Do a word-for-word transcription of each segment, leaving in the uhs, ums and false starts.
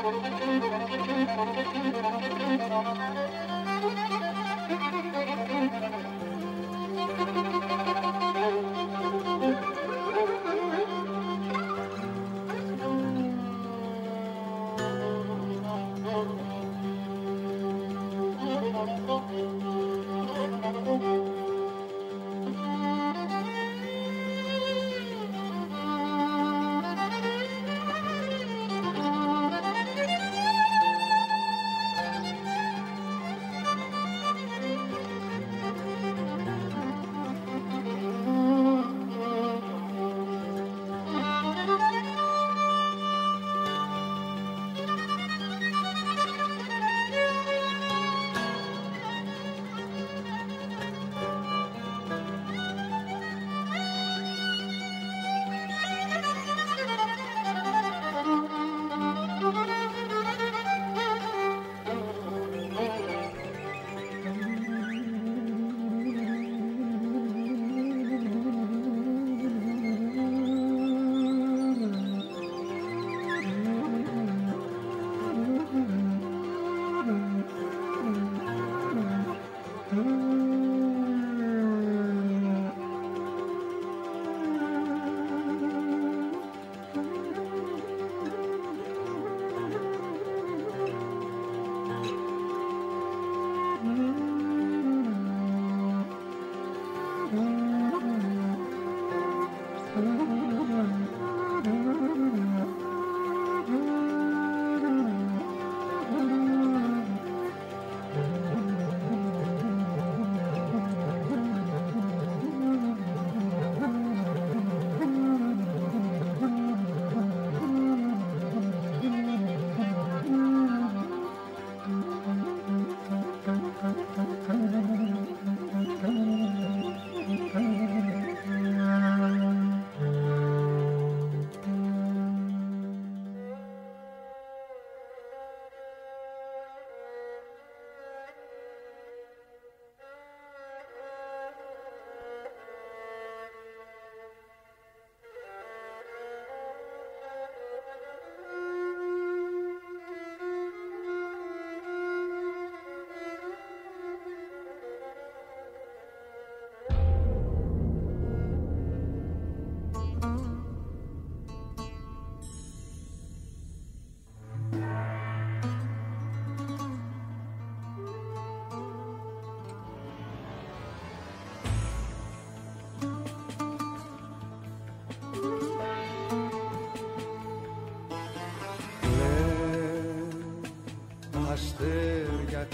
αστέρια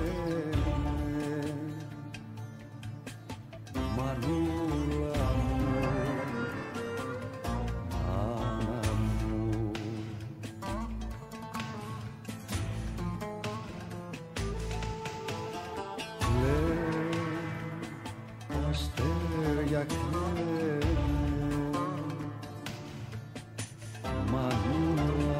κλαίνε, μανούλα μου, μάνα μου. Κλαίνε, αστέρια κλαίνε, μανούλα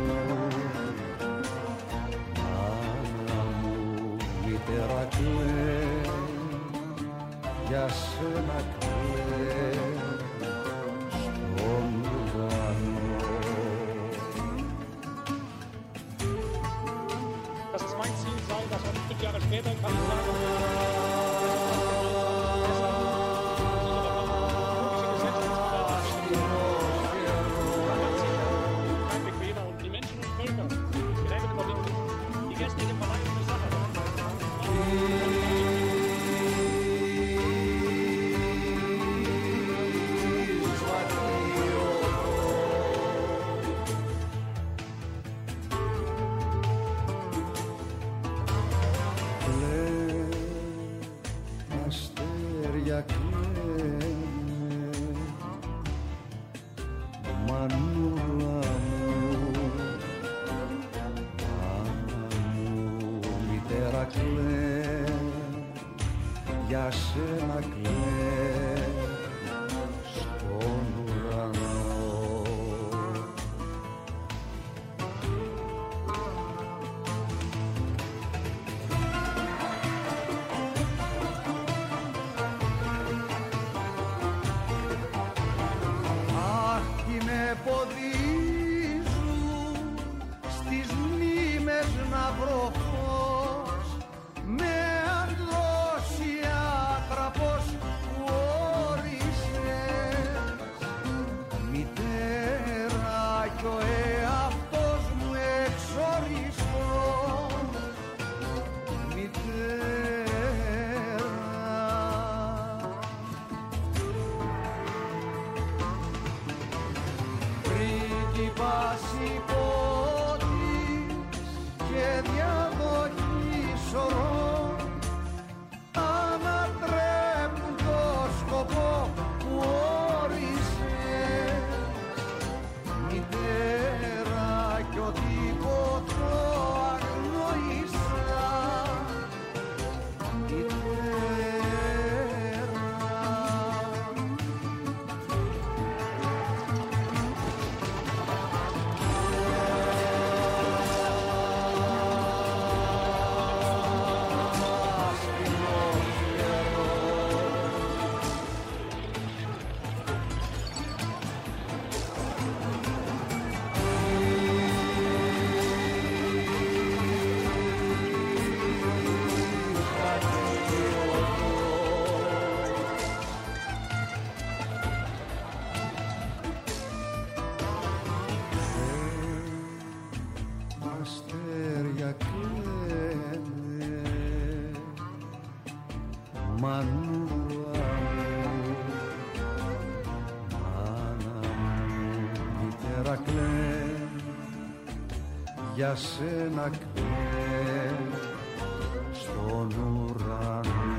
μητέρα κλαίει, για σένα κλαίει στον ουρανό. Das ist mein Ziel sein, dass man fünf Jahre später kann ich sagen, αστέρια κλαίνε, μανούλα μου, μάνα μου, μητέρα κλαίει, για σένα κλαίει στον ουρανό. Με ποδίζουν στις μαύρο φως με αντλώσια τραπός που όρισες μητέρα κι ο εαυτός μου εξοριστός μητέρα. Πρίγκιπας υπότης και διαδοχή σωρών ανατρέπουν το σκοπό που όρισες μητέρα κι οτιδήποτε αγνόησα μητέρα. Αστέρια κλαίνε, μανούλα μου, μάνα μου, μητέρα κλαίνε, για σένα κλαίνε στον ουρανό.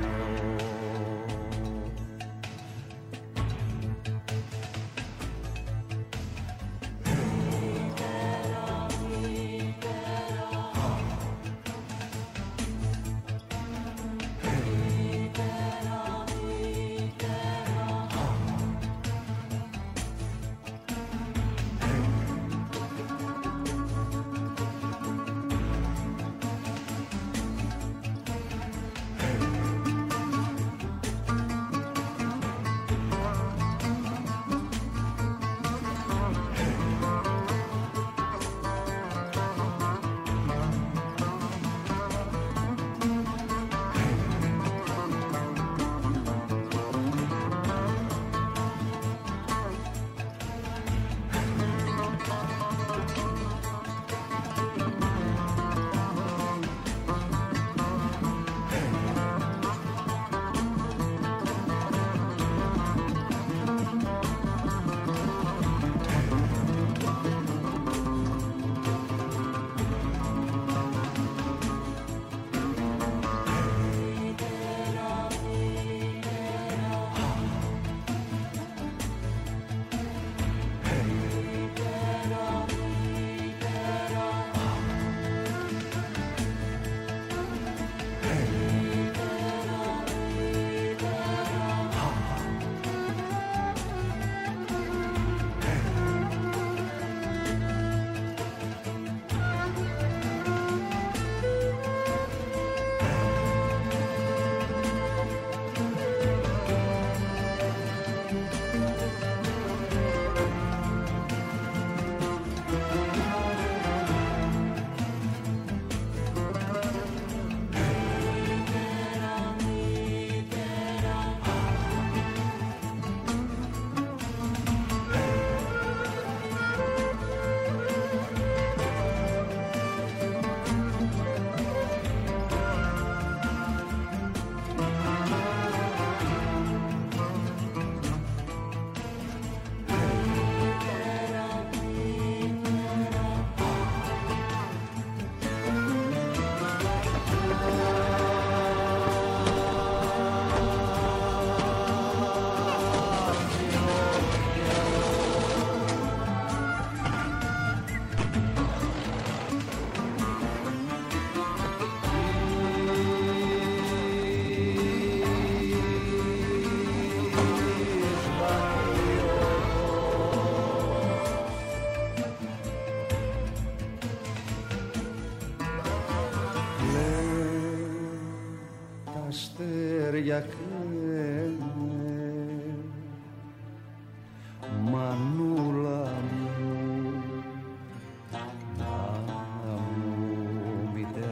αστέρια κλαίνε, μανούλα μου, μάνα μου, μητέρα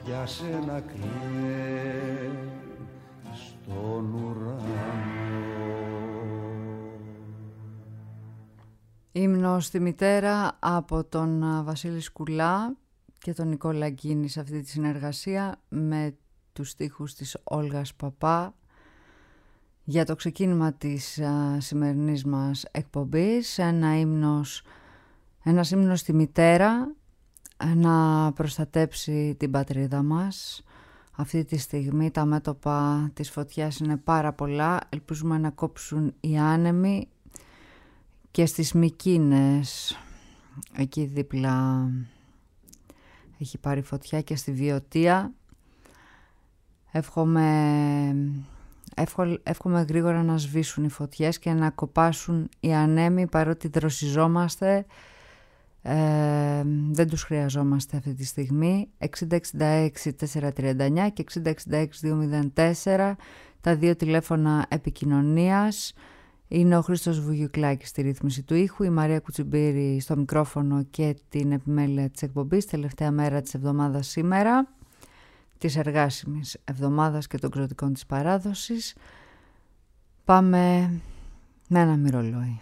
για σένα κλαίει στον ουρανό. Ύμνο στη μητέρα από τον Βασίλη Σκουλά και τον Νικόλα Γκίνη σε αυτή τη συνεργασία με τους στίχους της Όλγας Παπά για το ξεκίνημα της α, σημερινής μας εκπομπής. Ένα ύμνος, ένας ύμνος στη μητέρα να προστατέψει την πατρίδα μας. Αυτή τη στιγμή τα μέτωπα της φωτιάς είναι πάρα πολλά. Ελπίζουμε να κόψουν οι άνεμοι. Και στις Μυκίνες, εκεί δίπλα έχει πάρει φωτιά, και στη Βιωτία. Εύχομαι, εύχο, εύχομαι γρήγορα να σβήσουν οι φωτιές και να κοπάσουν οι ανέμοι, παρότι δροσιζόμαστε. Ε, δεν τους χρειαζόμαστε αυτή τη στιγμή. εξήντα εξήντα έξι τετρακόσια τριάντα εννιά και εξήντα εξήντα έξι διακόσια τέσσερα τα δύο τηλέφωνα επικοινωνίας. Είναι ο Χρήστος Βουγιουκλάκης στη ρύθμιση του ήχου, η Μαρία Κουτσιμπήρη στο μικρόφωνο και την επιμέλεια της εκπομπής. Τελευταία μέρα της εβδομάδας σήμερα, της εργάσιμης εβδομάδας και των κροτικών της παράδοσης. Πάμε με ένα μυρολόι.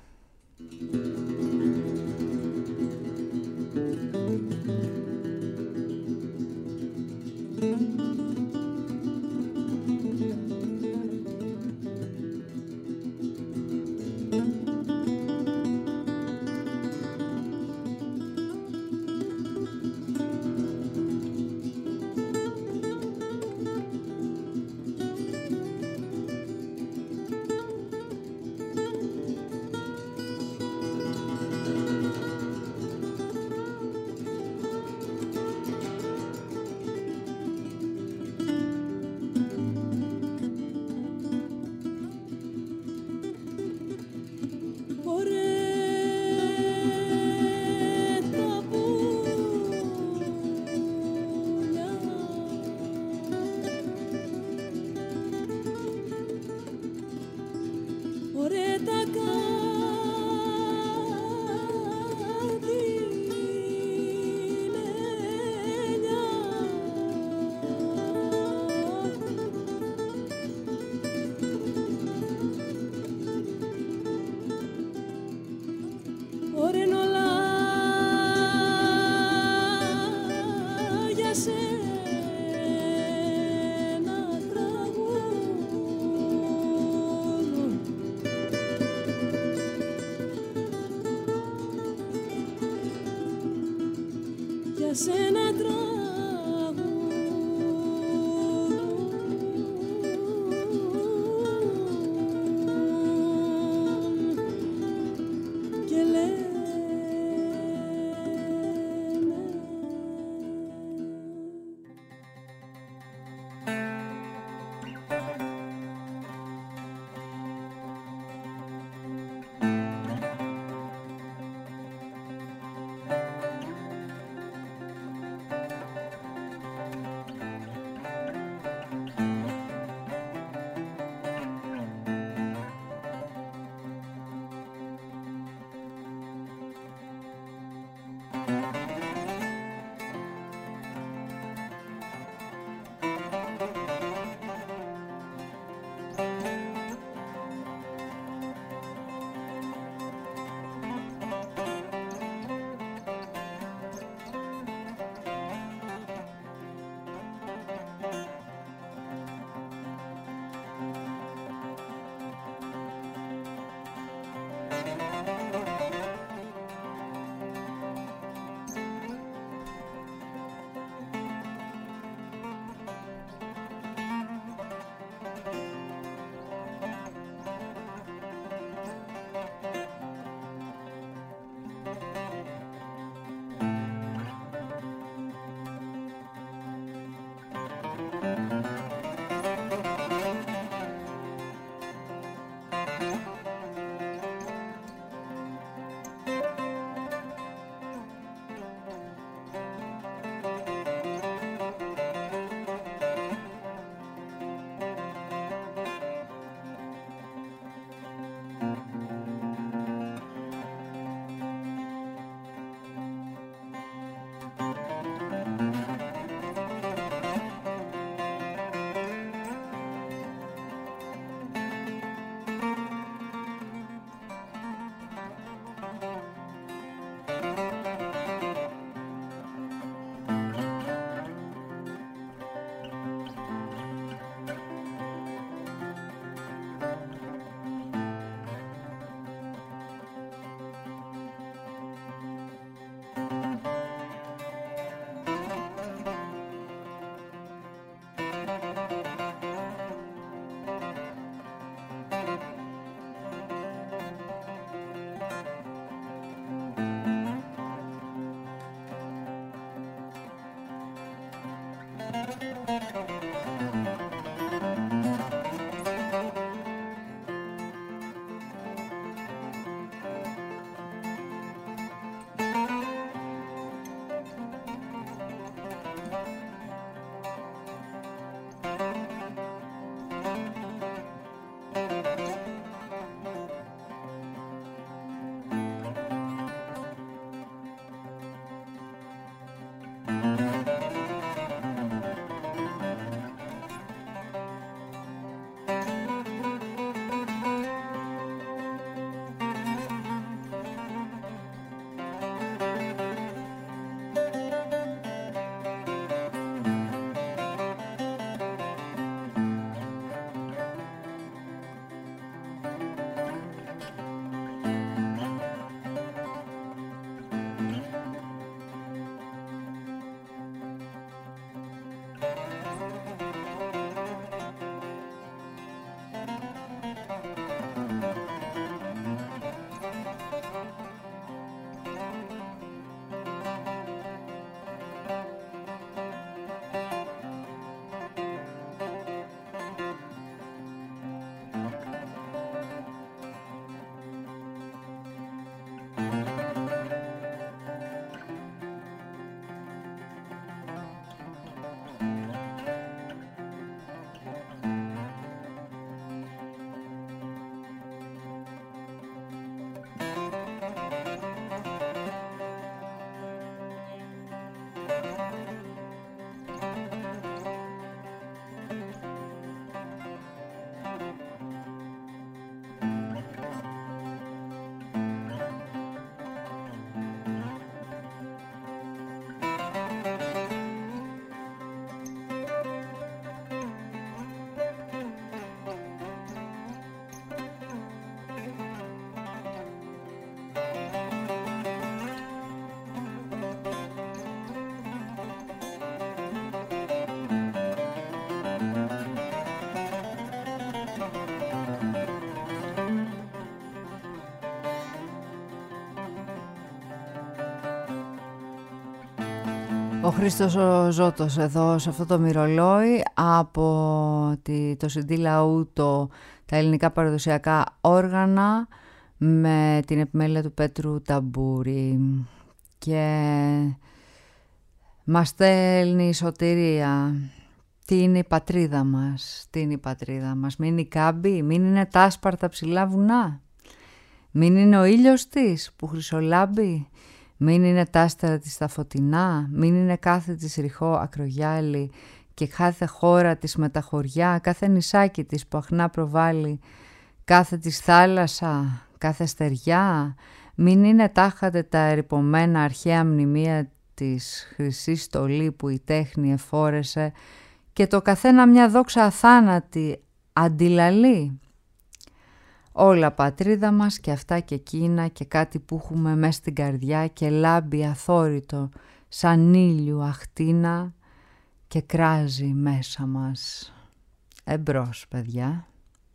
Ο Χρήστος ο Ζώτος εδώ σε αυτό το μυρολόι από τη, το σι ντι Λαού, το, τα ελληνικά παραδοσιακά όργανα με την επιμέλεια του Πέτρου Ταμπούρη. Και μας στέλνει η Σωτηρία. Τι είναι η πατρίδα μας, τι είναι η πατρίδα μας, μην είναι η Κάμπη, μην είναι τα άσπαρτα ψηλά βουνά, μην είναι ο ήλιος της που χρυσολάμπει, μην είναι τα άστερα της τα φωτεινά, μην είναι κάθε της ρηχό ακρογιάλι και κάθε χώρα της με τα χωριά, κάθε νησάκι της που αχνά προβάλλει, κάθε της θάλασσα, κάθε στεριά, μην είναι τάχατε τα ερειπωμένα αρχαία μνημεία της χρυσή στολή που η τέχνη εφόρεσε και το καθένα μια δόξα αθάνατη αντιλαλεί. Όλα πατρίδα μας και αυτά και εκείνα και κάτι που έχουμε μες στην καρδιά και λάμπει αθόρυτο σαν ήλιου αχτίνα και κράζει μέσα μας. Εμπρός, παιδιά.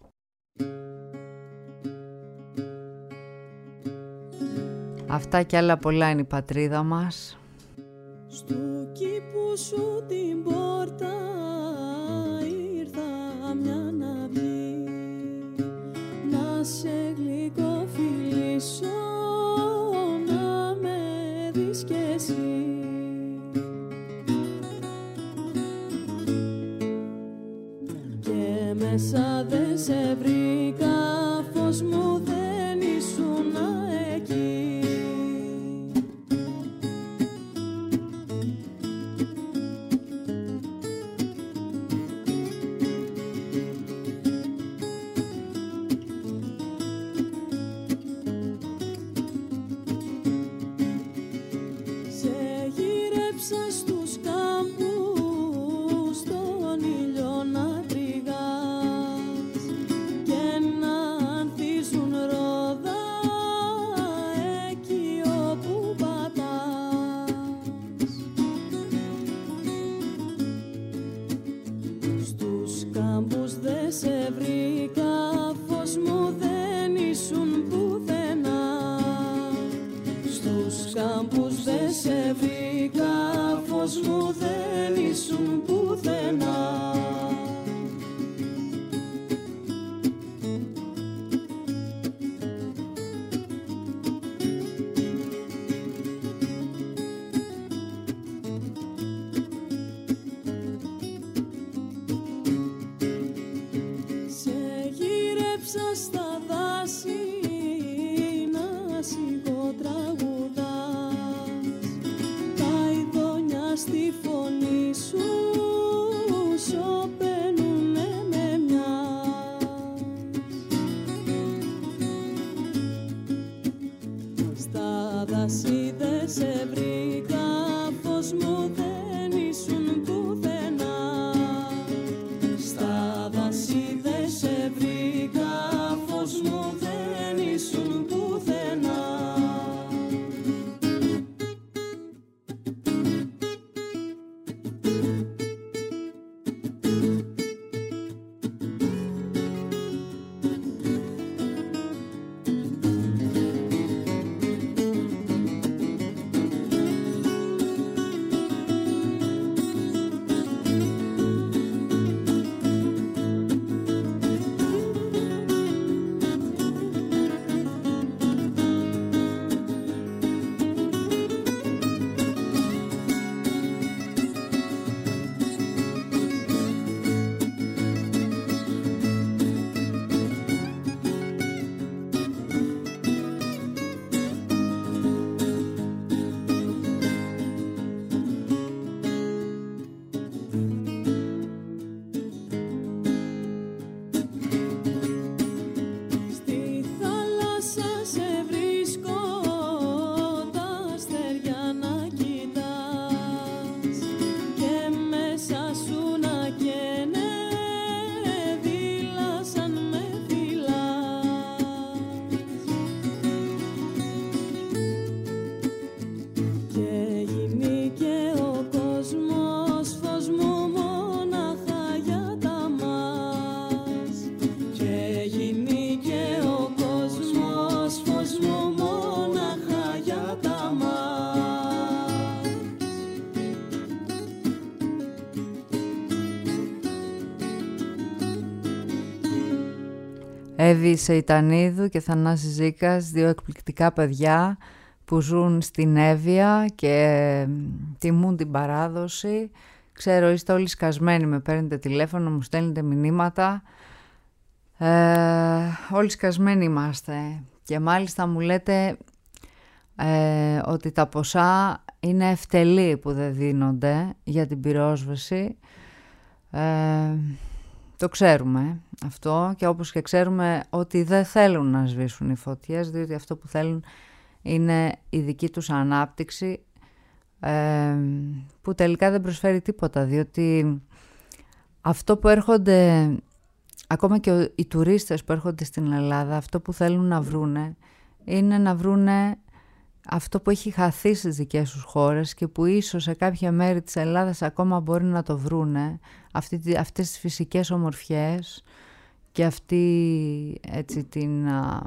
Αυτά και άλλα πολλά είναι η πατρίδα μας. Στου κήπου σου την πόρτα ήρθα μια να βγει, να σε γλυκοφιλήσω, να με δεις κι εσύ. Και μέσα δεν σε βρήκα, φως μου δεν ήσουν εκεί. Εύη Σεϊτανίδου και Θανάσης Ζήκας, δύο εκπληκτικά παιδιά που ζουν στην Εύβοια και τιμούν την παράδοση. Ξέρω, είστε όλοι σκασμένοι, με παίρνετε τηλέφωνο, μου στέλνετε μηνύματα. Ε, όλοι σκασμένοι είμαστε και μάλιστα μου λέτε ε, ότι τα ποσά είναι ευτελή που δεν δίνονται για την πυρόσβεση. Ε, το ξέρουμε αυτό, και όπως και ξέρουμε ότι δεν θέλουν να σβήσουν οι φωτιές, διότι αυτό που θέλουν είναι η δική τους ανάπτυξη, ε, που τελικά δεν προσφέρει τίποτα, διότι αυτό που έρχονται, ακόμα και οι τουρίστες που έρχονται στην Ελλάδα, αυτό που θέλουν να βρούνε είναι να βρούνε αυτό που έχει χαθεί στις δικές τους χώρες και που ίσως σε κάποια μέρη της Ελλάδας ακόμα μπορεί να το βρούνε, αυτή, αυτές τις φυσικές ομορφιές και αυτή, έτσι, την, α,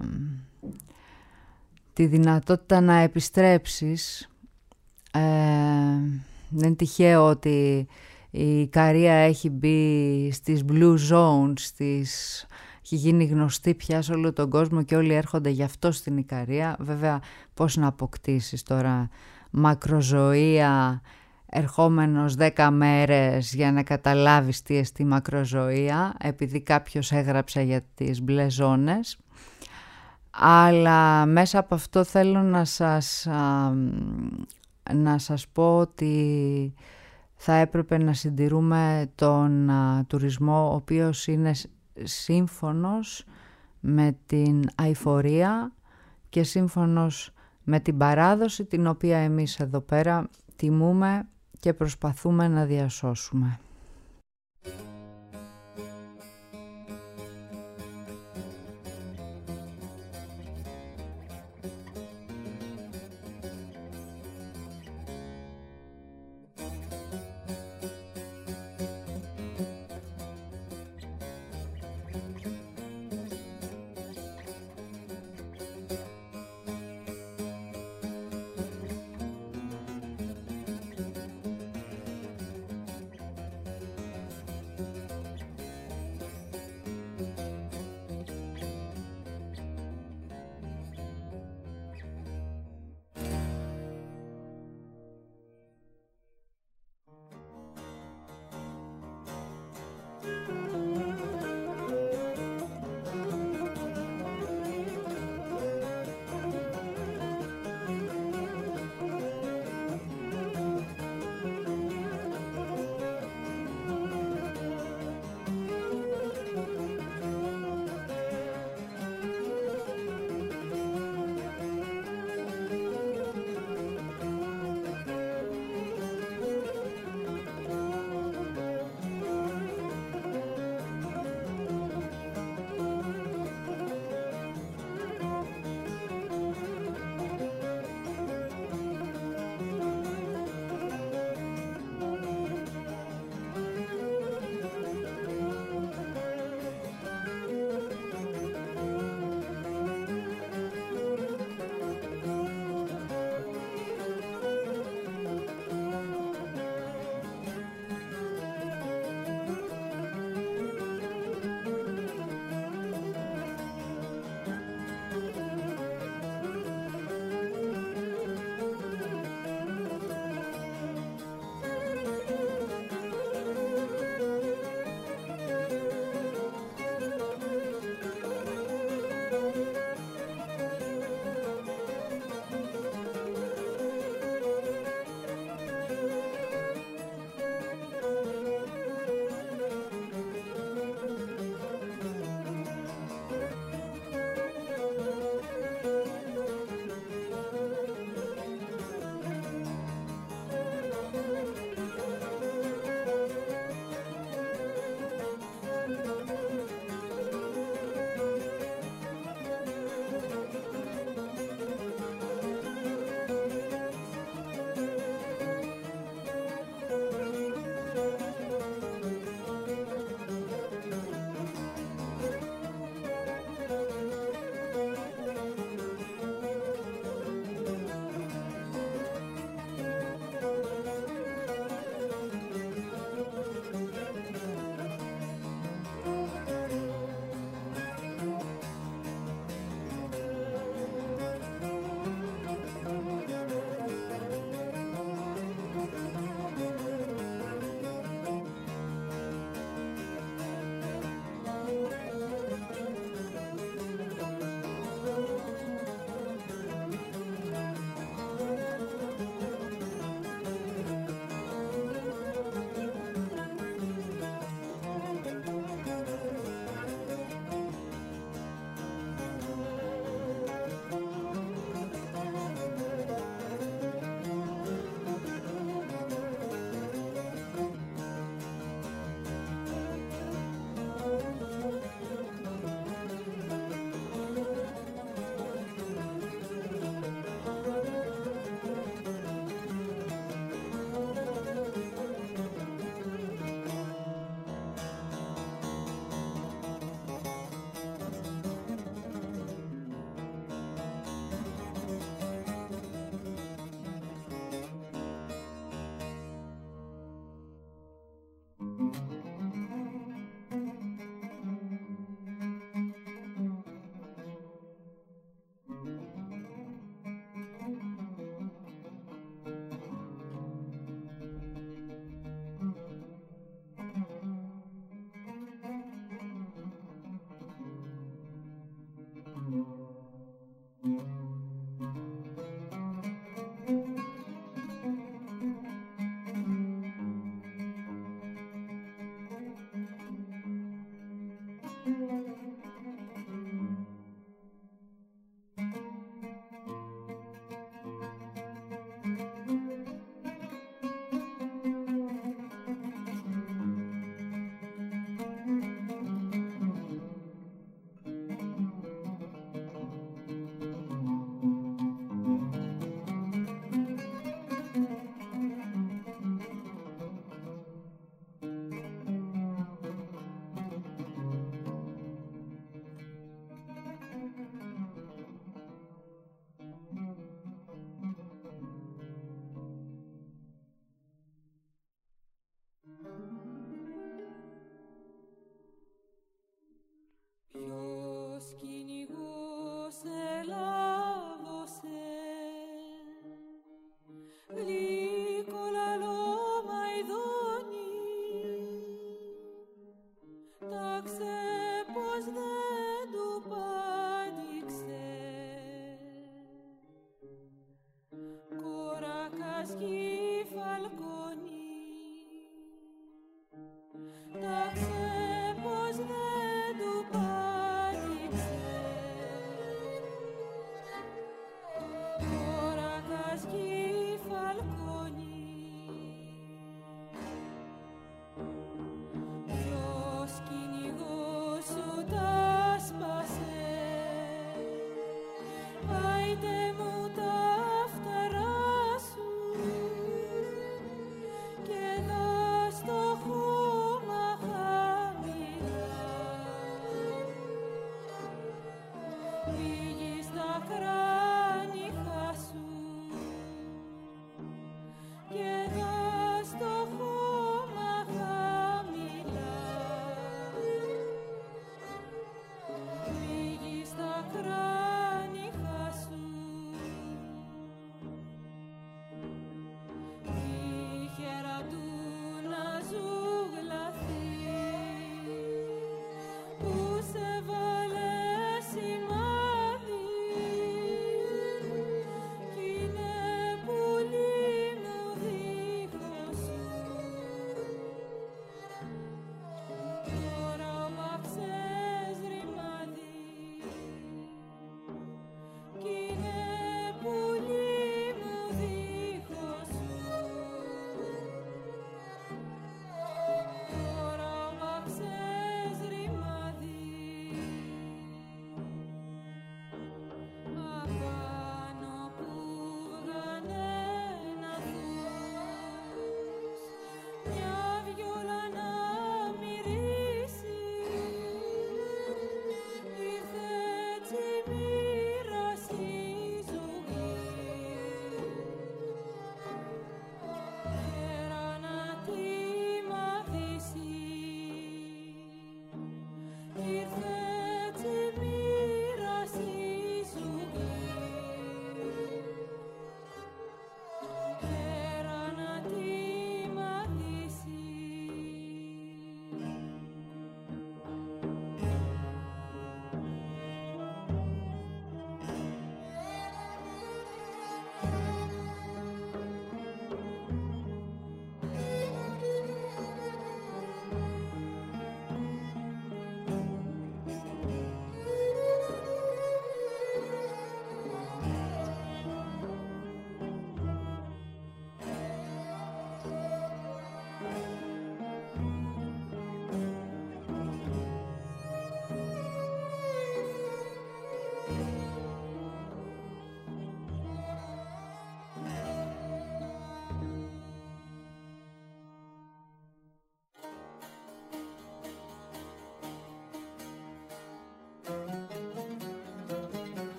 τη δυνατότητα να επιστρέψεις. Ε, δεν είναι τυχαίο ότι η Ικαρία έχει μπει στις blue zones, στις... έχει γίνει γνωστή πια σε όλο τον κόσμο και όλοι έρχονται γι' αυτό στην Ικαρία. Βέβαια, πώς να αποκτήσεις τώρα μακροζωία ερχόμενος δέκα μέρες για να καταλάβεις τι εστί μακροζωία, επειδή κάποιος έγραψε για τις μπλε ζώνες. Αλλά μέσα από αυτό θέλω να σας, α, να σας πω ότι θα έπρεπε να συντηρούμε τον α, τουρισμό, ο οποίος είναι σύμφωνος με την αειφορία και σύμφωνος με την παράδοση, την οποία εμείς εδώ πέρα τιμούμε και προσπαθούμε να διασώσουμε.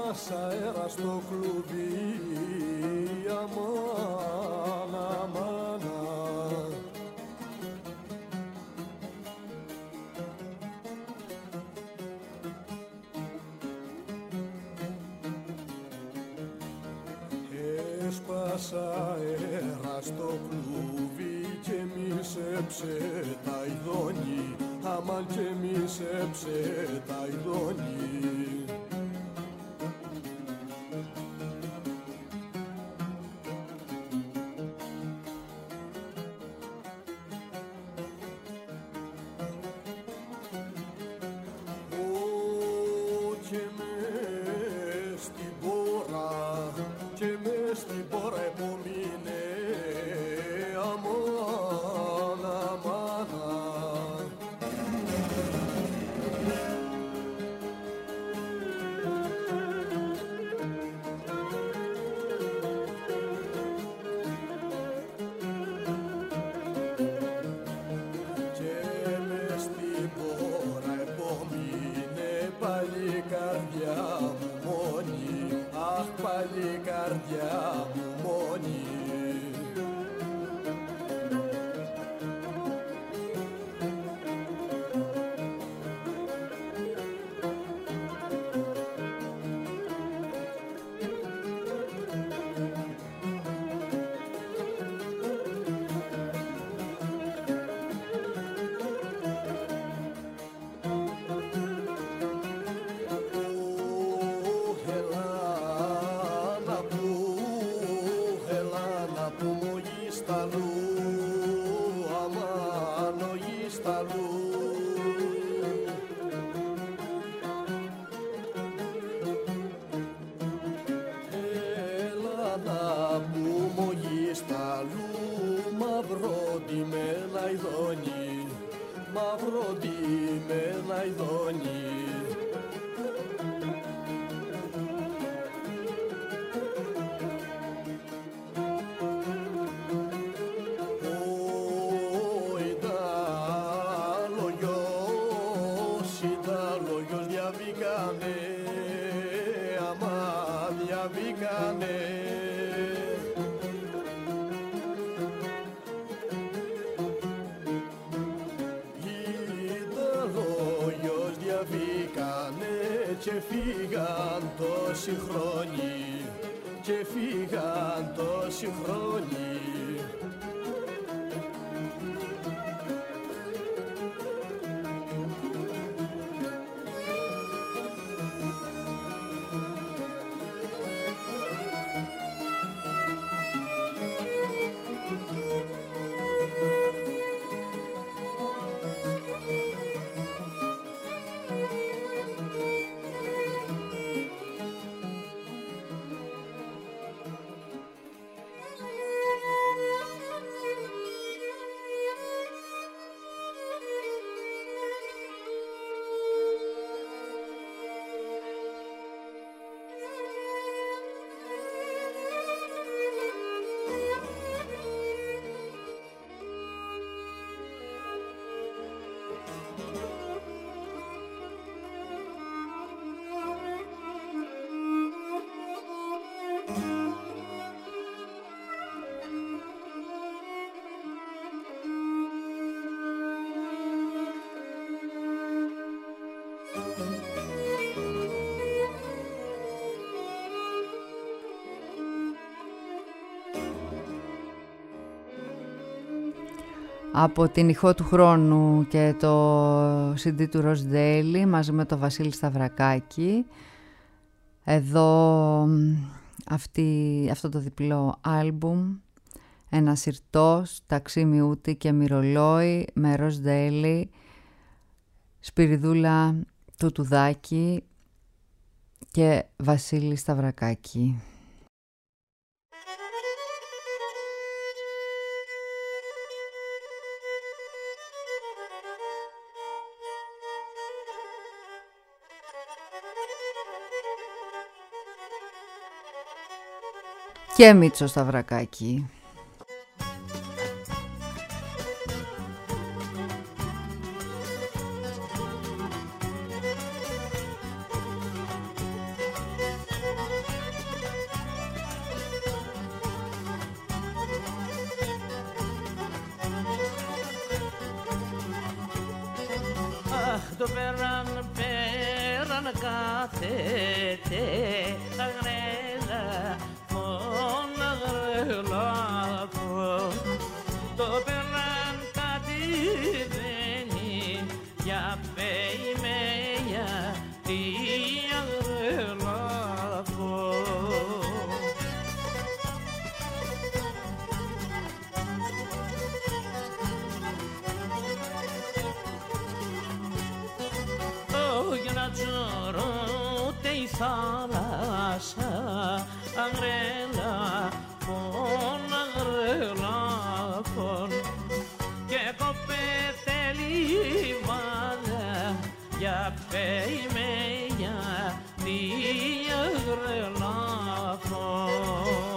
Έσπασα αέρα στο κλουβί, αμάν, αμάν. Έσπασα αέρα στο κλουβί και μίσεψε τα ειδόνι, αμάν και μίσεψε τα ειδόνι. Και φύγαν τόσοι χρόνοι, και φύγαν τόσοι χρόνοι. Από την Ηχό του Χρόνου και το σι ντι του Ροζ Ντέιλι μαζί με το Βασίλη Σταυρακάκη. Εδώ αυτή, αυτό το διπλό άλμπουμ, ένα συρτός, ταξίμι ούτη και μυρολόι με Ροζ Ντέιλι, Σπυριδούλα Τουτουδάκη και Βασίλη Σταυρακάκη. Και Μίτσο Σταυρακάκη. Αχ, το πέραν, πέραν κάθεται αγρέλα, φων, αγρέλα, φων. Το πέραν κατηβαίνει για πεϊμέα τη αγρέλα, φων. Για να τζωρούται η θάλασσα αγρέλα, φων, αγρέλα, φων. Και κοπέται λιμάνια για πεϊμέα τη αγρέλα, φων.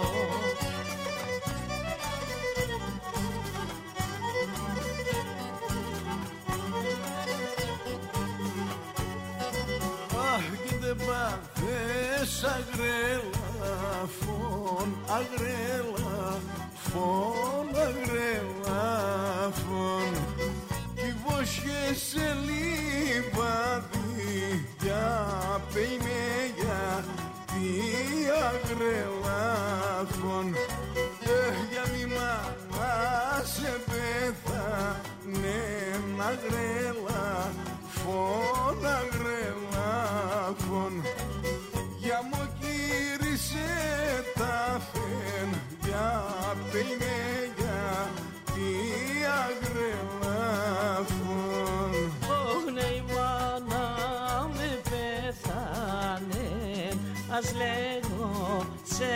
Πάθες αγρέλα, φων, αγρέλα, φων, αγρέλα, φων. Κι βόσχες σε λιβάδι για πεϊμέα τη αγρέλα, φων. Για μη μάνα σε πέθανε αγρέλα, φων, αγρέλα, φων. Για μου κύρισε τα φεν για πεϊμέα τη αγρέλα, φων. Ωχ, ναι, η μάνα με πέθανε, ας λέγω σε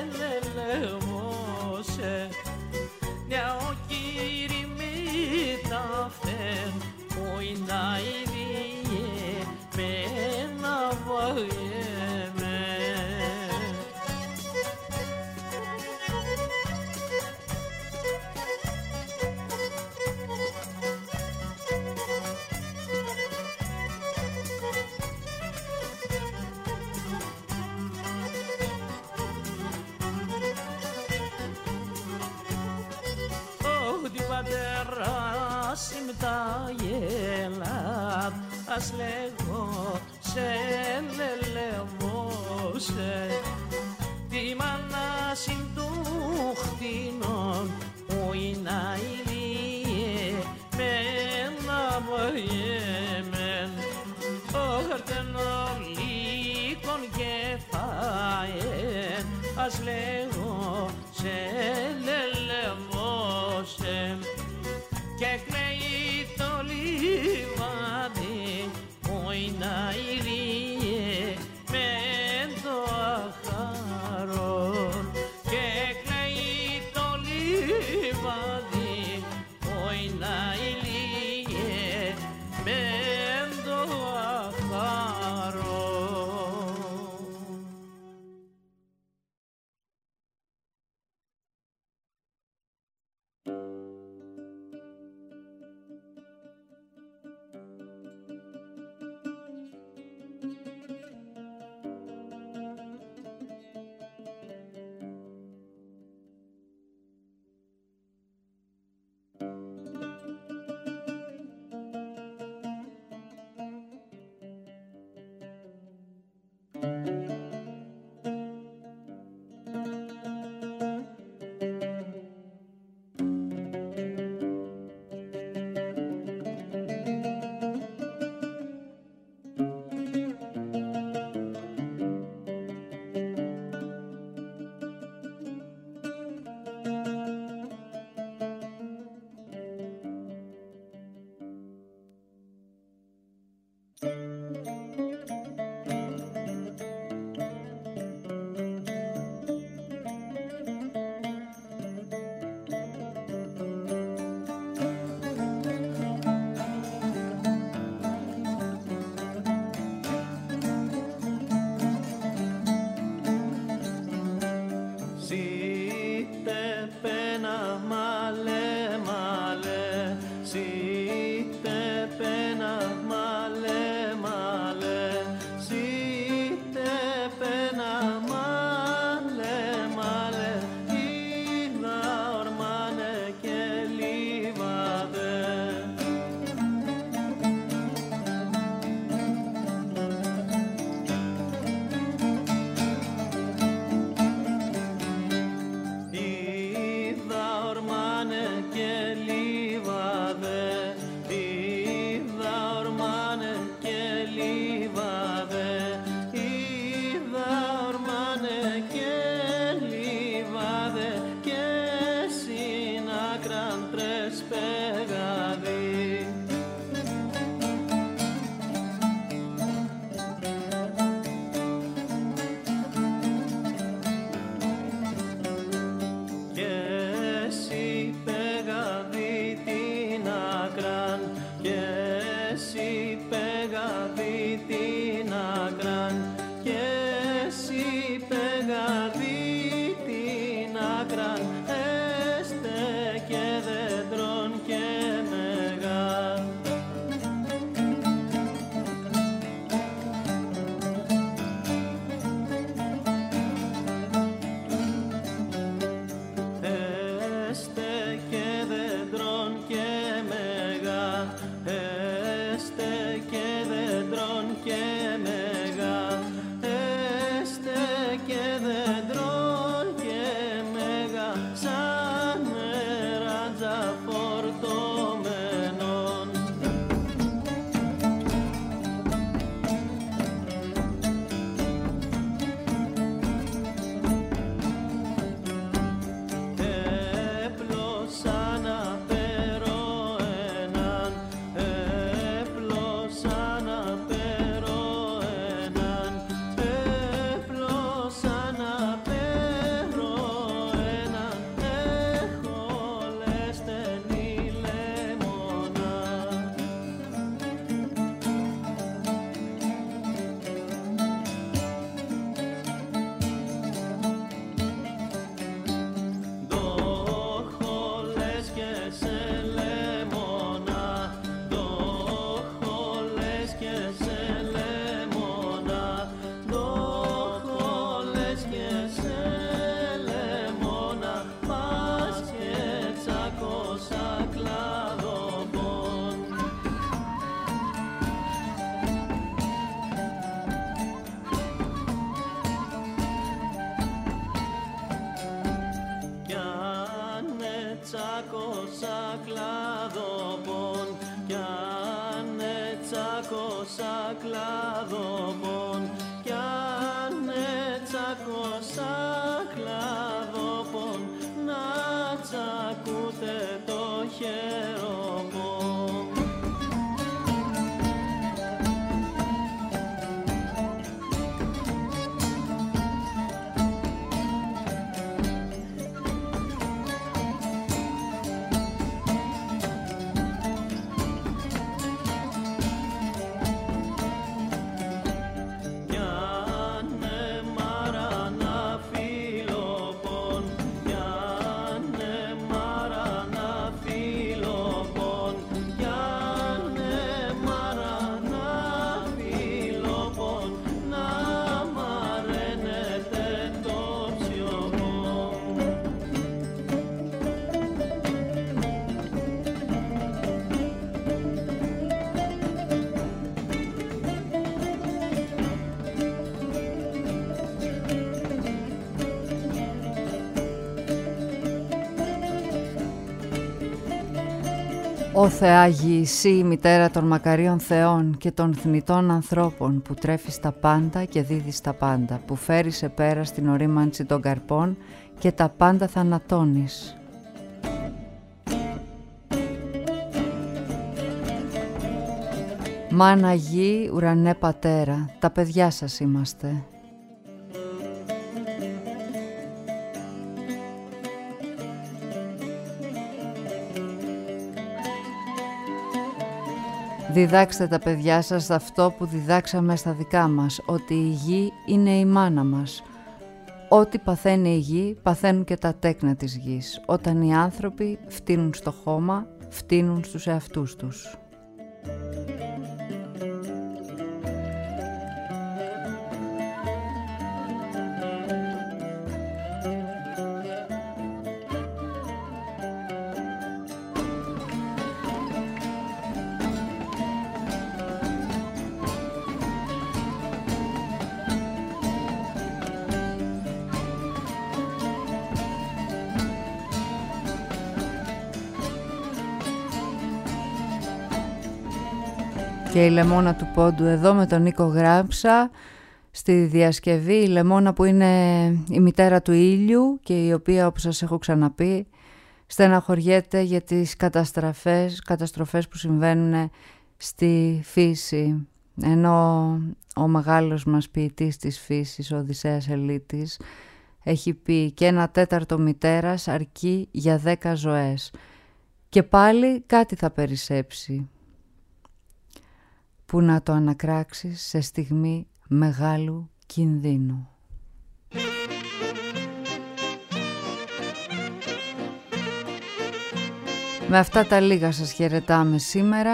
λελεμώσε. Ναι, ο κύρι με τα φεν που είναι ηλίε με να βαγέμαι. Την πατέρα συμπτά γελάτ, ας λέγω σε λελεμώσε. Τη μάνα συντούχτινον που είναι ηλίε με να βοηθέμεν. Ο χαρτενολίκον και φάεν, ας λέγω σε λελεμώσε. Και κλαίει το λιβάδι που είναι ηλίε με το αχαρόν. Και κλαίει το λιβάδι που είναι ηλίε με το αχαρόν. παιγαδί. Και εσύ παιγαδί την άκραν, και εσύ παιγαδί την άκραν, και εσύ παιγαδί την άκραν, έστε και δέντρον και μεγά. Έστε και δέντρον και μεγά, έστε και δέντρον και μεγά, έστε και δέντρον και μεγά, σαν ράτζα φορτωμένων. Έπλωσα να φέρω έναν, έπλωσα να φέρω έναν, έπλωσα να φέρω έναν, έχω λες στενή λεμονά. Το έχω λες και σε λεμονά, το έχω λες και σε λεμονά, το έχω λες και σε λεμονά, πας και τσακώσα κλαδοπών. Κι αν τσακώσα κλαδοπών, κι αν τσακώσα κλαδοπών, κι αν τσακώσα κλαδοπών, να τσακούτε το χεροπών. Κι αν μαρανα φιλοπών, κι αν μαρανα φιλοπών, κι αν μαρανα φιλοπών, να μαραίνετε το ψιωμόν. Ω Θεάγη, εσύ η μητέρα των μακαρίων θεών και των θνητών ανθρώπων, που τρέφεις τα πάντα και δίδεις τα πάντα, που φέρεις σε πέρα στην ορίμανση των καρπών και τα πάντα θανατώνεις. Μάνα γη, ουρανέ πατέρα, τα παιδιά σας είμαστε. Διδάξτε τα παιδιά σας αυτό που διδάξαμε στα δικά μας, ότι η γη είναι η μάνα μας. Ό,τι παθαίνει η γη, παθαίνουν και τα τέκνα της γης. Όταν οι άνθρωποι φτύνουν στο χώμα, φτύνουν στους εαυτούς τους. Και η Λεμόνα του Πόντου εδώ με τον Νίκο Γράψα στη διασκευή. Η Λεμόνα που είναι η μητέρα του ήλιου και η οποία, όπως σας έχω ξαναπεί, στεναχωριέται για τις καταστροφές, καταστροφές που συμβαίνουν στη φύση, ενώ ο μεγάλος μας ποιητής της φύσης, ο Οδυσσέας Ελίτης, έχει πει και ένα τέταρτο μητέρας αρκεί για δέκα ζωές. Και πάλι κάτι θα περισσέψει που να το ανακράξεις σε στιγμή μεγάλου κινδύνου. Με αυτά τα λίγα σας χαιρετάμε σήμερα.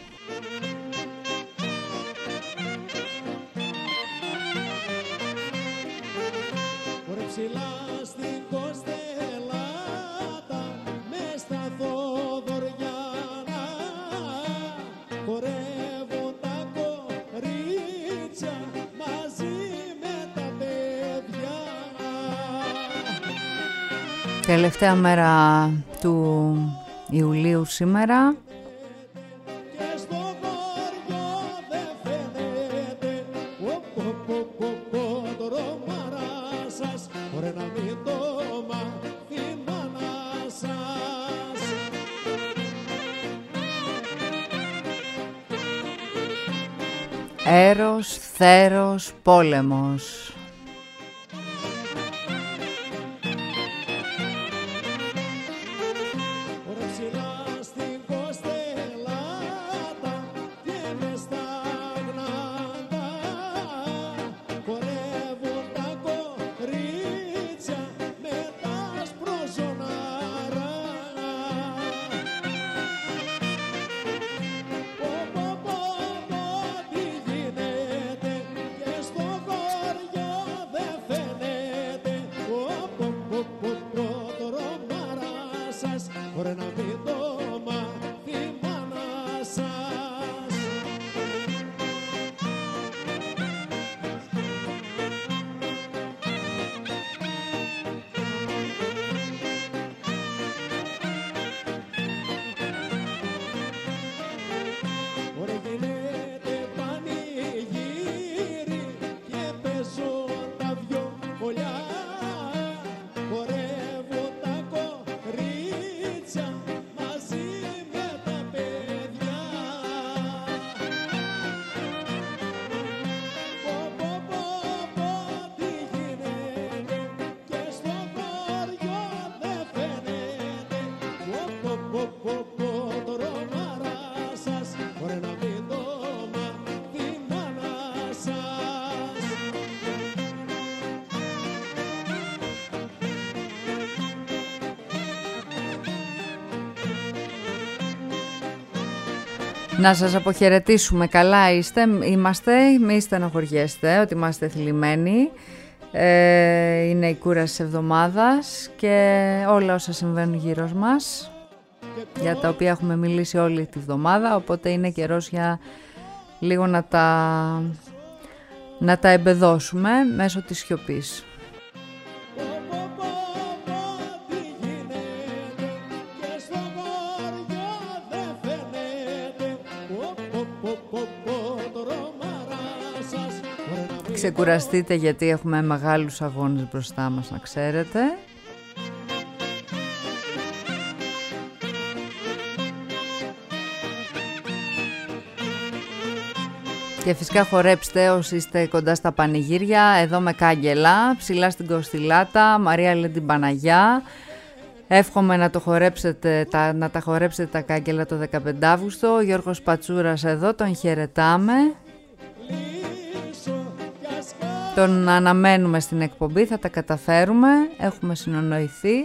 Τελευταία μέρα του Ιουλίου σήμερα. Έρος, θέρος, πόλεμος. Να σας αποχαιρετήσουμε. Καλά είστε, είμαστε, μη στενοχωριέστε ότι είμαστε θλιμμένοι. Ε, είναι η κούραση της εβδομάδας και όλα όσα συμβαίνουν γύρω μας, για τα οποία έχουμε μιλήσει όλη τη βδομάδα, οπότε είναι καιρός για λίγο να τα, να τα εμπεδώσουμε μέσω της σιωπής. Ξεκουραστείτε γιατί έχουμε μεγάλους αγώνες μπροστά μας, να ξέρετε. Και φυσικά χορέψτε όσοι είστε κοντά στα πανηγύρια, εδώ με κάγκελα, ψηλά στην Κοστιλάτα, Μαρία λέει την Παναγιά. Εύχομαι να, το χορέψετε, τα, να τα χορέψετε τα κάγκελα το δεκαπέντε Αύγουστο. Ο Γιώργος Πατσούρας εδώ, τον χαιρετάμε. Τον αναμένουμε στην εκπομπή, θα τα καταφέρουμε, έχουμε συνονοηθεί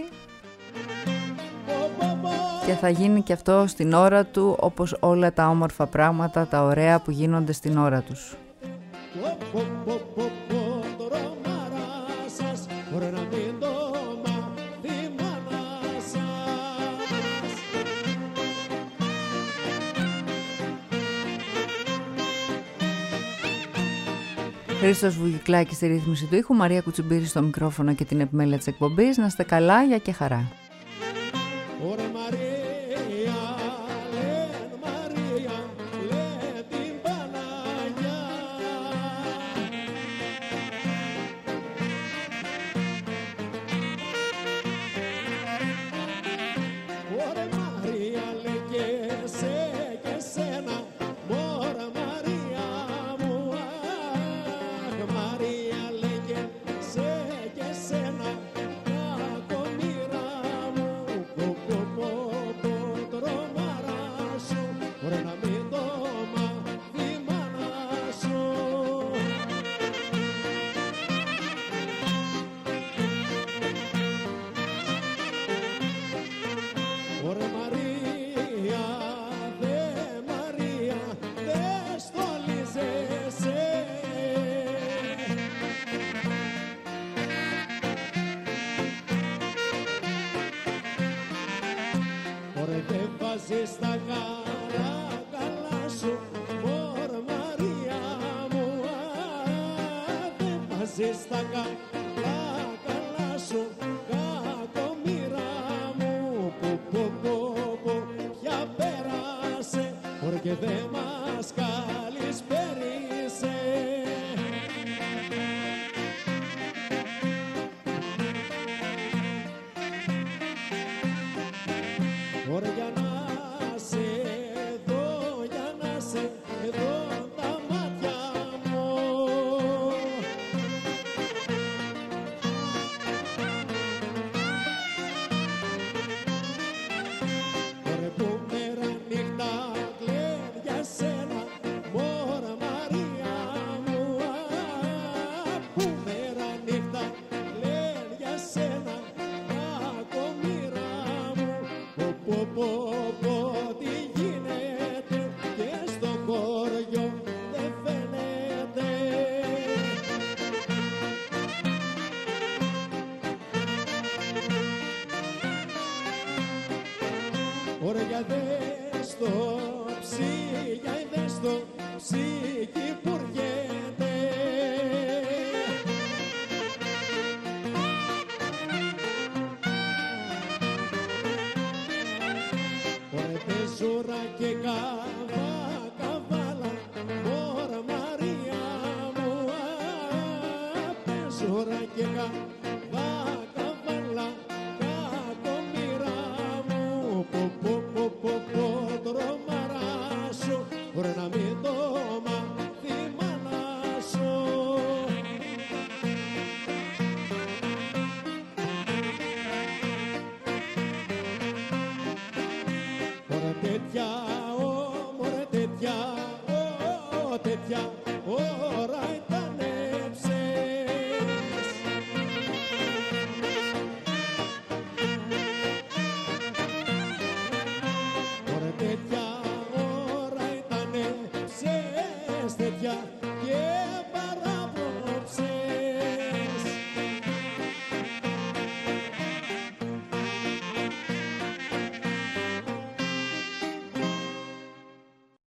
και θα γίνει και αυτό στην ώρα του, όπως όλα τα όμορφα πράγματα, τα ωραία που γίνονται στην ώρα τους. Χρήστος Βουγιουκλάκης στη ρύθμιση του ήχου, Μαρία Κουτσουμπύρη στο μικρόφωνο και την επιμέλεια της εκπομπής. Να είστε καλά, για και χαρά. βάζεις τα καρακαλά σου, μωρ Μαρία μου, δεν βάζεις τα καρακαλά σου, κακομοίρα μου, που που που που πια πέρασε, μωρ και δε μας καλησπέρισε. Ωραία για να σε δω, για να σε δω τα μάτια μου. Ωραία που μέρα νύχτα κλαίν για σένα, μωρά Μαρία μου. Που μέρα νύχτα κλαίν για σένα, κακομοίρα μου. Πω πω πω τι γίνεται και στο χωριό δεν φαίνεται. Ωραία δες το ψι, για δες το ψι που βγαίνει. Ζούρα και καβά, καβάλα, μωρά Μαρία μου. Ζούρα και καβά, καβάλα, κακομοίρα μου. Πω πω πω πω πω τρομαρά σου, μπορεί να μην το μάθει η μάνα σου. Ωραία τέτοια, ω, μωρέ τέτοια, ω, τέτοια ώρα ήτανεψες. Ωραία τέτοια ώρα ήτανεψες, τέτοια